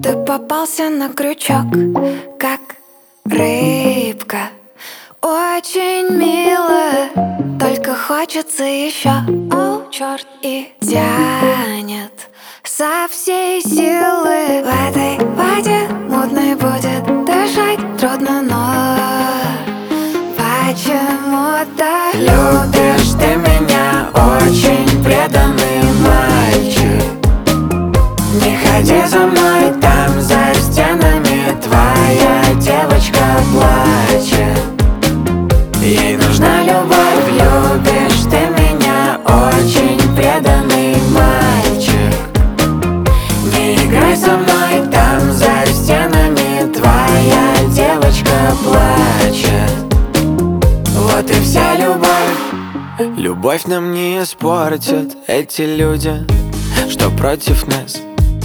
Ты попался на крючок, как рыбка. Очень мило, только хочется еще. О, черт, и тянет со всей силы. В этой воде мутной будет дышать трудно, но почему-то любишь ты меня, очень преданный мальчик. Не ходи за мной, там за стенами твоя девочка плачет. Ей нужна любовь, любишь ты меня, очень преданный мальчик. Не играй со мной, там за стенами твоя девочка плачет. Вот и вся любовь. Любовь нам не испортят эти люди, что против нас.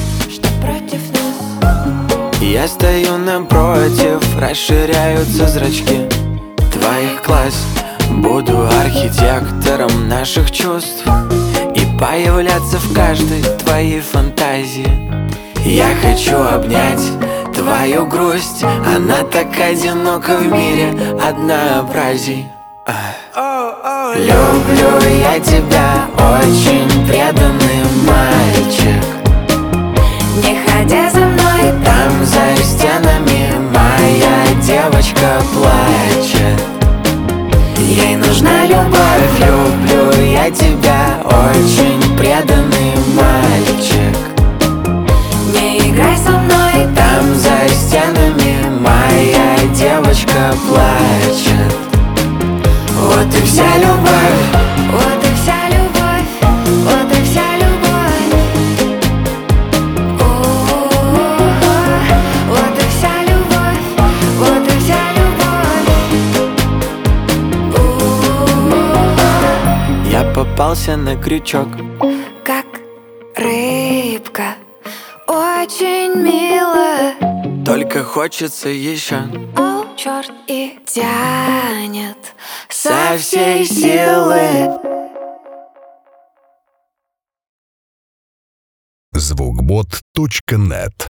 Я стою напротив, расширяются зрачки твоих глаз. Буду архитектором наших чувств и появляться в каждой твоей фантазии. Я хочу обнять твою грусть, она так одинока в мире однообразий. Люблю я тебя, очень преданный мальчик. Не ходи за мной, Там за стенами моя девочка плачет. Ей нужна любовь, люблю я тебя, очень преданный мальчик. не играй со мной, Там за стенами моя девочка плачет. Вот и вся любовь. вот и вся любовь, вот и вся любовь. Вот и вся любовь, вот и вся любовь. Я попался на крючок, Как рыбка, очень мило. только хочется еще. О, черт, и тянет Со всей силы. Звукбот.нет